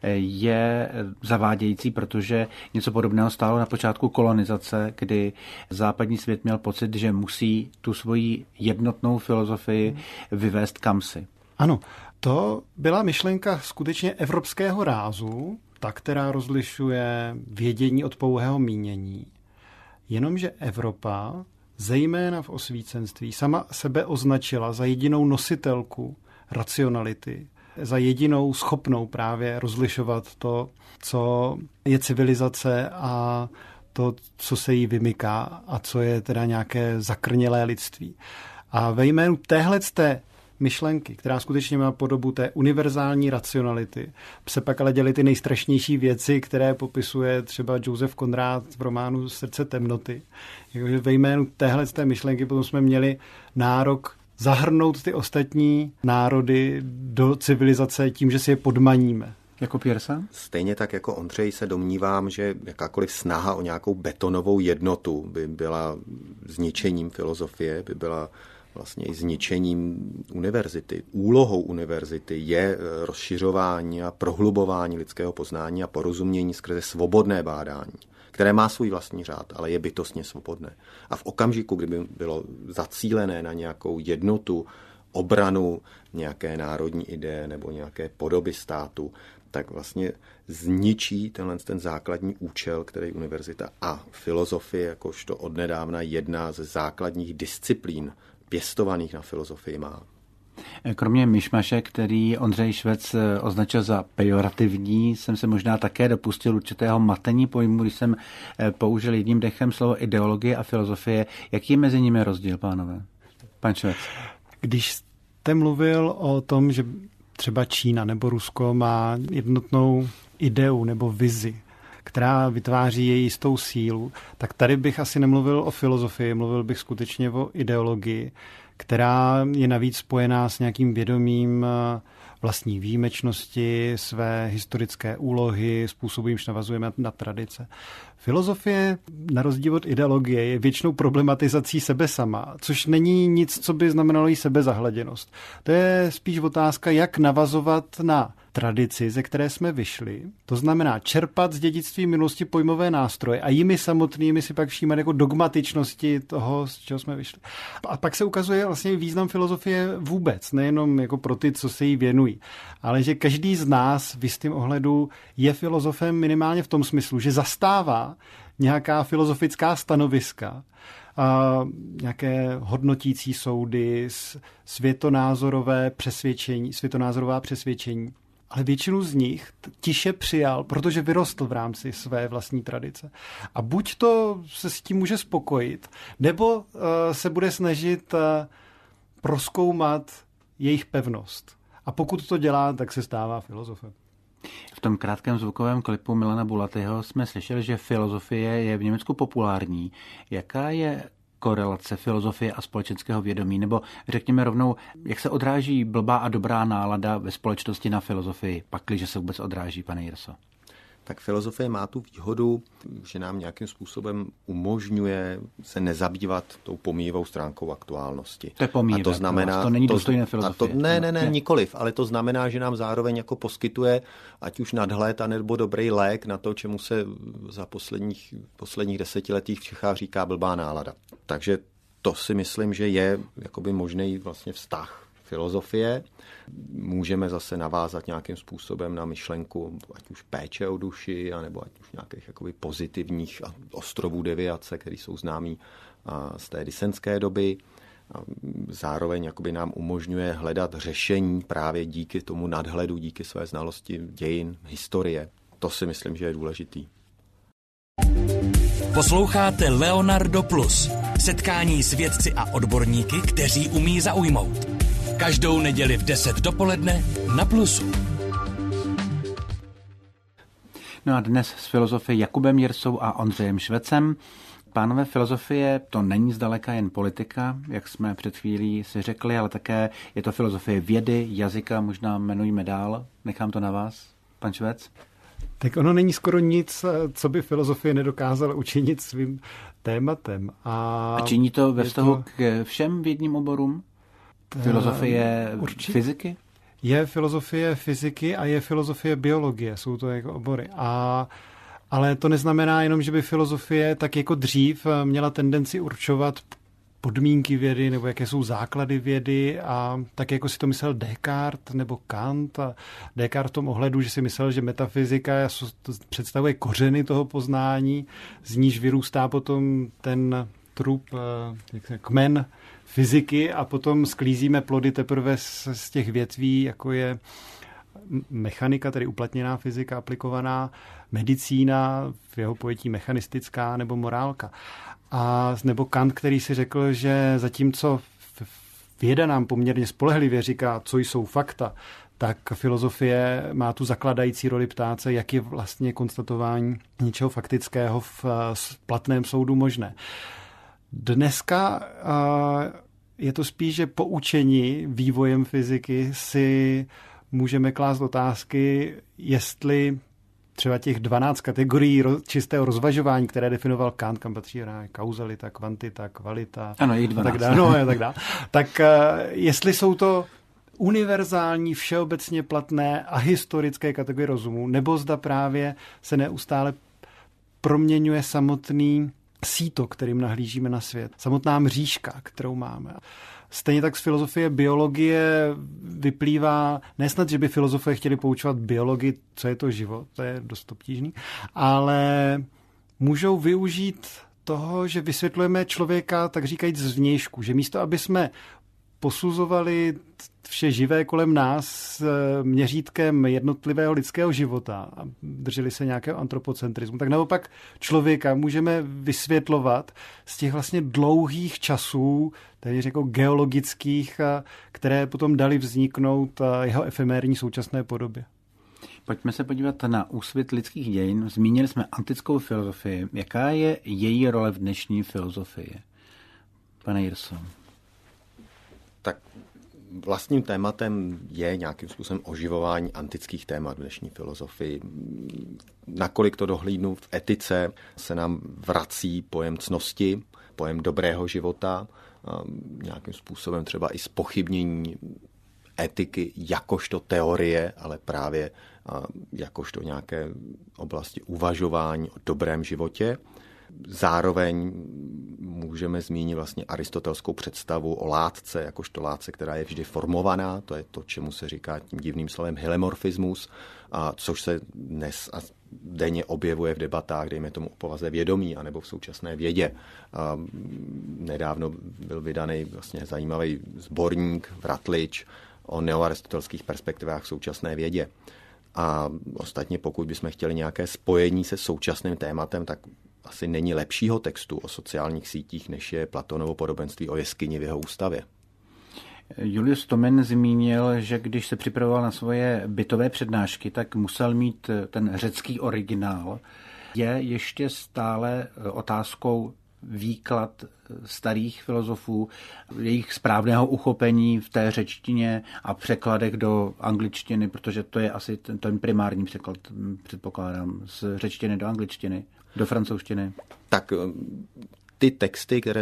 je zavádějící, protože něco podobného stálo na počátku kolonizace, kdy západní svět měl pocit, že musí tu svoji jednotnou filozofii vyvést kamsi. Ano, to byla myšlenka skutečně evropského rázu, ta, která rozlišuje vědění od pouhého mínění. Jenomže Evropa, zejména v osvícenství, sama sebe označila za jedinou nositelku racionality, za jedinou schopnou právě rozlišovat to, co je civilizace a to, co se jí vymyká a co je teda nějaké zakrnělé lidství. A ve jménu téhleté myšlenky, která skutečně má podobu té univerzální racionality, se pak ale děly ty nejstrašnější věci, které popisuje třeba Joseph Conrad v románu Srdce temnoty. Jakože ve jménu téhleté myšlenky potom jsme měli nárok zahrnout ty ostatní národy do civilizace tím, že si je podmaníme. Jako Pearsa? Stejně tak jako Ondřej se domnívám, že jakákoliv snaha o nějakou betonovou jednotu by byla zničením filozofie, by byla vlastně i zničením univerzity. Úlohou univerzity je rozšiřování a prohlubování lidského poznání a porozumění skrze svobodné bádání, které má svůj vlastní řád, ale je bytostně svobodné. A v okamžiku, kdyby bylo zacílené na nějakou jednotu, obranu nějaké národní ideje nebo nějaké podoby státu, tak vlastně zničí ten základní účel, který univerzita a filozofie, jakožto odnedávna jedna ze základních disciplín pěstovaných na filozofii má. Kromě myšmaše, který Ondřej Švec označil za pejorativní, jsem se možná také dopustil určitého matení pojmu, když jsem použil jedním dechem slovo ideologie a filozofie. Jaký je mezi nimi rozdíl, pánové? Pan Švec. Když jste mluvil o tom, že třeba Čína nebo Rusko má jednotnou ideu nebo vizi, která vytváří její jistou sílu, tak tady bych asi nemluvil o filozofii, mluvil bych skutečně o ideologii, která je navíc spojená s nějakým vědomím vlastní výjimečnosti, své historické úlohy, způsobu, jimž navazujeme na tradice. Filozofie, na rozdíl od ideologie, je většinou problematizací sebe sama, což není nic, co by znamenalo jí sebezahleděnost. To je spíš otázka, jak navazovat na tradici, ze které jsme vyšli. To znamená čerpat z dědictví minulosti pojmové nástroje a jimi samotnými si pak všímat jako dogmatičnosti toho, z čeho jsme vyšli. A pak se ukazuje vlastně význam filozofie vůbec, nejenom jako pro ty, co se jí věnují, ale že každý z nás v jistém ohledu je filozofem minimálně v tom smyslu, že zastává nějaká filozofická stanoviska, nějaké hodnotící soudy, světonázorová přesvědčení. Ale většinu z nich tiše přijal, protože vyrostl v rámci své vlastní tradice. A buď to se s tím může spokojit, nebo se bude snažit prozkoumat jejich pevnost. A pokud to dělá, tak se stává filozofem. V tom krátkém zvukovém klipu Milana Bulatyho jsme slyšeli, že filozofie je v Německu populární. Jaká je korelace filozofie a společenského vědomí? Nebo řekněme rovnou, jak se odráží blbá a dobrá nálada ve společnosti na filozofii, pakliže se vůbec odráží, pane Jirso? Tak filozofie má tu výhodu, že nám nějakým způsobem umožňuje se nezabývat tou pomíjivou stránkou aktuálnosti. To je pomíjivé, to znamená, to není důstojné filozofie. Ne, nikoliv, ale to znamená, že nám zároveň jako poskytuje ať už nadhled, nebo dobrý lék na to, čemu se za posledních desetiletích v Čechách říká blbá nálada. Takže to si myslím, že je jakoby možný vlastně vztah filozofie. Můžeme zase navázat nějakým způsobem na myšlenku ať už péče o duši, anebo ať už nějakých jakoby pozitivních ostrovů deviace, které jsou známí z té disenské doby. zároveň jakoby nám umožňuje hledat řešení právě díky tomu nadhledu, díky své znalosti dějin, historie. To si myslím, že je důležitý. Posloucháte Leonardo Plus, setkání s vědci a odborníky, kteří umí zaujmout. Každou neděli v 10 dopoledne na Plusu. No a dnes s filozofy Jakubem Jirsou a Ondřejem Švecem. Pánové, filozofie to není zdaleka jen politika, jak jsme před chvílí si řekli, ale také je to filozofie vědy, jazyka, možná jmenujeme dál. Nechám to na vás, pan Švec. Tak ono není skoro nic, co by filozofie nedokázala učinit svým tématem. A činí to ve vztahu k všem vědním oborům? Filozofie fyziky? Je filozofie fyziky a je filozofie biologie, jsou to jako obory. Ale to neznamená jenom, že by filozofie tak jako dřív měla tendenci určovat podmínky vědy nebo jaké jsou základy vědy a tak jako si to myslel Descartes nebo Kant. A Descartes v tom ohledu, že si myslel, že metafyzika představuje kořeny toho poznání, z níž vyrůstá potom ten trup, kmen fyziky a potom sklízíme plody teprve z těch větví, jako je mechanika, tedy uplatněná fyzika, aplikovaná, medicína, v jeho pojetí mechanistická nebo morálka. A nebo Kant, který si řekl, že zatímco věda nám poměrně spolehlivě říká, co jsou fakta, tak filozofie má tu zakladající roli ptát se, jak je vlastně konstatování něčeho faktického v platném soudu možné. Dneska je to spíš, že poučení vývojem fyziky si můžeme klást otázky, jestli třeba těch 12 kategorií čistého rozvažování, které definoval Kant, kam patří kauzalita, kvantita, kvalita, ano, je 12. tak dále. Tak jestli jsou to univerzální, všeobecně platné a historické kategorie rozumu, nebo zda právě se neustále proměňuje samotný síto, kterým nahlížíme na svět, samotná mřížka, kterou máme. Stejně tak z filozofie biologie vyplývá, nesnad, že by filozofové chtěli poučovat biologii, co je to život, to je dost obtížný, ale můžou využít toho, že vysvětlujeme člověka, tak říkajíc, zvnějšku, že místo, aby jsme posuzovali vše živé kolem nás s měřítkem jednotlivého lidského života a drželi se nějakého antropocentrismu, tak naopak člověka můžeme vysvětlovat z těch vlastně dlouhých časů, tedy jako geologických, které potom dali vzniknout jeho efemérní současné podobě. Pojďme se podívat na úsvit lidských dějin. Zmínili jsme antickou filozofii. Jaká je její role v dnešní filozofii? Pane Jirso. Tak vlastním tématem je nějakým způsobem oživování antických témat v dnešní filozofii. Nakolik to dohlídnu, v etice se nám vrací pojem ctnosti, pojem dobrého života, nějakým způsobem třeba i zpochybnění etiky jakožto teorie, ale právě jakožto nějaké oblasti uvažování o dobrém životě. Zároveň můžeme zmínit vlastně aristotelskou představu o látce, jakožto látce, která je vždy formovaná, to je to, čemu se říká tím divným slovem hylemorfismus, což se dnes a denně objevuje v debatách, dejme tomu o povaze vědomí, anebo v současné vědě. Nedávno byl vydaný vlastně zajímavý sborník Vratlič o neoaristotelských perspektivách v současné vědě. A ostatně, pokud bychom chtěli nějaké spojení se současným tématem, tak asi není lepšího textu o sociálních sítích, než je Platonovo podobenství o jeskyni v jeho ústavě. Julius Tomin zmínil, že když se připravoval na svoje bytové přednášky, tak musel mít ten řecký originál. Je ještě stále otázkou výklad starých filozofů, jejich správného uchopení v té řečtině a překladech do angličtiny, protože to je asi ten primární překlad, předpokládám, z řečtiny do angličtiny, do francouzštiny. Tak ty texty, které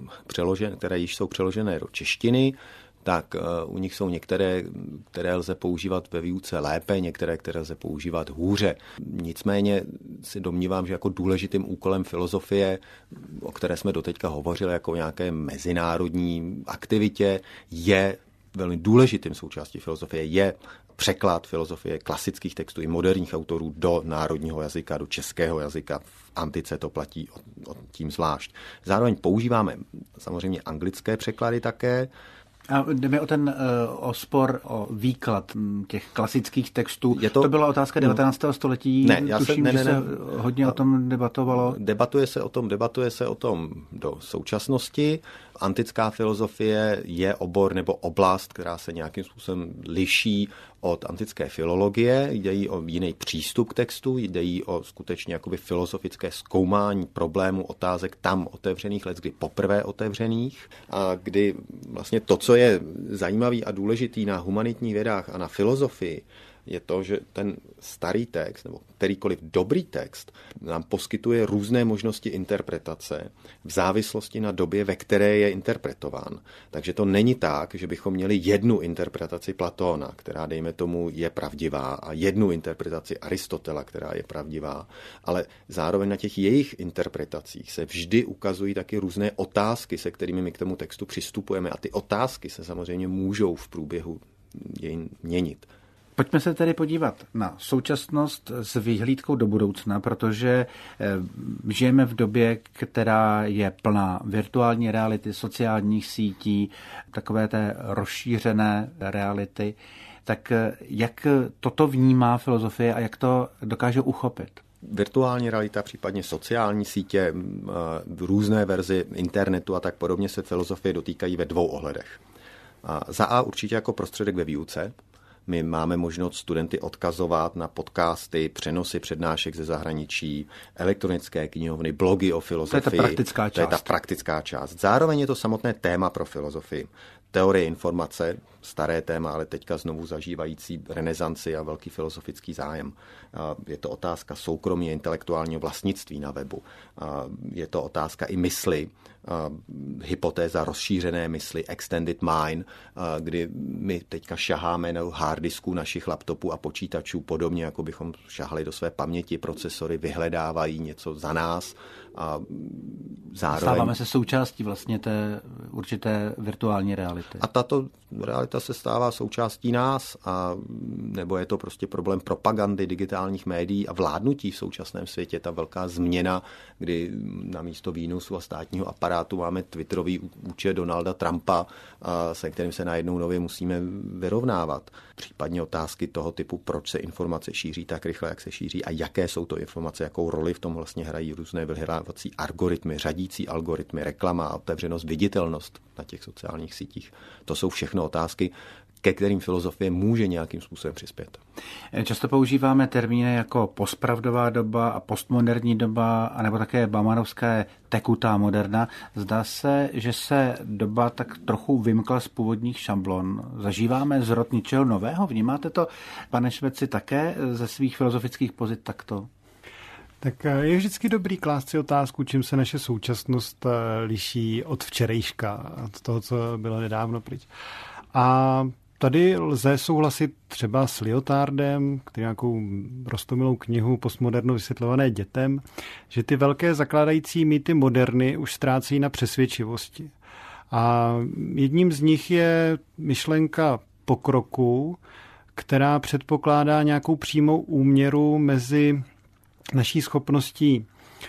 již jsou přeložené do češtiny, tak u nich jsou některé, které lze používat ve výuce lépe, některé, které lze používat hůře. Nicméně si domnívám, že jako důležitým úkolem filozofie, o které jsme doteďka hovořili jako o nějaké mezinárodní aktivitě, je velmi důležitým součástí filozofie, je překlad filozofie klasických textů i moderních autorů do národního jazyka, do českého jazyka. V antice to platí tím zvlášť. Zároveň používáme samozřejmě anglické překlady také. A jde mi o spor, o výklad těch klasických textů. To byla otázka 19. století. Tuším, že se hodně o tom debatovalo. Debatuje se o tom do současnosti. Antická filozofie je obor nebo oblast, která se nějakým způsobem liší od antické filologie. Jde jí o jiný přístup k textu, jde jí o skutečně jakoby filozofické zkoumání problémů, otázek tam otevřených, leckdy poprvé otevřených, a kdy vlastně to, co je zajímavý a důležitý na humanitních vědách a na filozofii, je to, že ten starý text, nebo kterýkoliv dobrý text, nám poskytuje různé možnosti interpretace v závislosti na době, ve které je interpretován. Takže to není tak, že bychom měli jednu interpretaci Platóna, která, dejme tomu, je pravdivá, a jednu interpretaci Aristotela, která je pravdivá, ale zároveň na těch jejich interpretacích se vždy ukazují taky různé otázky, se kterými my k tomu textu přistupujeme, a ty otázky se samozřejmě můžou v průběhu jej měnit. Pojďme se tedy podívat na současnost s výhlídkou do budoucna, protože žijeme v době, která je plná virtuální reality, sociálních sítí, takové té rozšířené reality. Tak jak toto vnímá filozofie a jak to dokáže uchopit? Virtuální realita, případně sociální sítě, různé verzi internetu a tak podobně se filozofie dotýkají ve dvou ohledech. Za A určitě jako prostředek ve výuce. My máme možnost studenty odkazovat na podcasty, přenosy přednášek ze zahraničí, elektronické knihovny, blogy o filozofii. To je ta praktická část. To je ta praktická část. Zároveň je to samotné téma pro filozofii. Teorie informace, staré téma, ale teďka znovu zažívající renesanci a velký filozofický zájem. Je to otázka soukromí a intelektuálního vlastnictví na webu. Je to otázka i mysli, hypotéza rozšířené mysli, extended mind, kdy my teďka šaháme na harddisku našich laptopů a počítačů podobně, jako bychom šahali do své paměti, procesory vyhledávají něco za nás. A zároveň stáváme se součástí vlastně té určité virtuální reality. A tato realita se stává součástí nás, a nebo je to prostě problém propagandy digitálních médií a vládnutí v současném světě, ta velká změna, kdy na místo výnosu a státního aparátu máme twitterový účet Donalda Trumpa, se kterým se najednou nově musíme vyrovnávat. Případně otázky toho typu, proč se informace šíří tak rychle, jak se šíří, a jaké jsou to informace, jakou roli v tom vlastně hrají různé vyhledávací algoritmy, řadící algoritmy, reklama, otevřenost, viditelnost na těch sociálních sítích. To jsou všechno otázky, ke kterým filozofie může nějakým způsobem přispět. Často používáme termíny jako postpravdová doba a postmoderní doba, anebo také baumanovské tekutá moderna. Zdá se, že se doba tak trochu vymkla z původních šablon. Zažíváme zrod ničeho nového? Vnímáte to, pane Šveci, také ze svých filozofických pozit takto? Tak je vždycky dobrý klást si otázku, čím se naše současnost liší od včerejška, od toho, co bylo nedávno pryč. A tady lze souhlasit třeba s Lyotardem, který nějakou roztomilou knihu postmodernu vysvětlované dětem, že ty velké zakládající mýty moderny už ztrácejí na přesvědčivosti. A jedním z nich je myšlenka pokroku, která předpokládá nějakou přímou úměru mezi naší schopností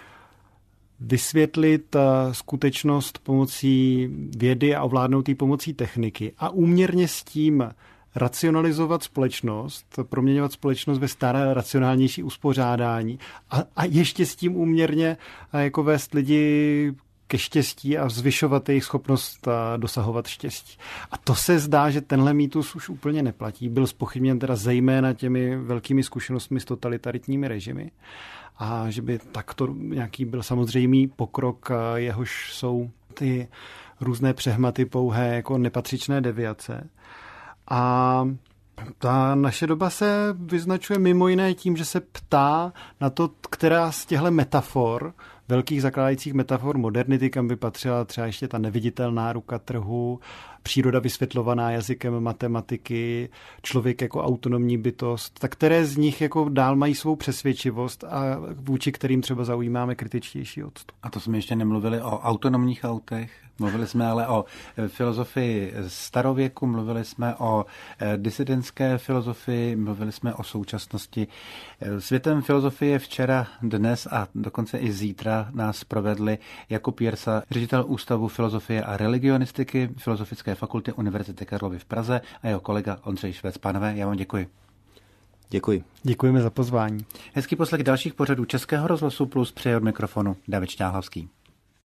vysvětlit skutečnost pomocí vědy a ovládnout ji pomocí techniky a úměrně s tím racionalizovat společnost, proměňovat společnost ve staré racionálnější uspořádání a ještě s tím úměrně jako vést lidi ke štěstí a zvyšovat jejich schopnost dosahovat štěstí. A to se zdá, že tenhle mýtus už úplně neplatí. Byl zpochybněn teda zejména těmi velkými zkušenostmi s totalitárními režimy. A že by takto nějaký byl samozřejmý pokrok, jehož jsou ty různé přehmaty pouhé jako nepatřičné deviace. A ta naše doba se vyznačuje mimo jiné tím, že se ptá na to, která z těchto metafor velkých zakládajících metafor modernity, kam by patřila třeba ještě ta neviditelná ruka trhu, příroda vysvětlovaná jazykem matematiky, člověk jako autonomní bytost, tak které z nich jako dál mají svou přesvědčivost a vůči kterým třeba zaujímáme kritičtější odstup. A to jsme ještě nemluvili o autonomních autech, mluvili jsme ale o filozofii starověku, mluvili jsme o disidentské filozofii, mluvili jsme o současnosti. Světem filozofie včera, dnes a dokonce i zítra nás provedli Jakub Jirsa, ředitel Ústavu filozofie a religionistiky Filozofické fakulty Univerzity Karlovy v Praze a jeho kolega Ondřej Švec. Pánové, já vám děkuji. Děkuji. Děkujeme za pozvání. Hezký poslech dalších pořadů Českého rozhlasu Plus přeje od mikrofonu David Šťáhlavský.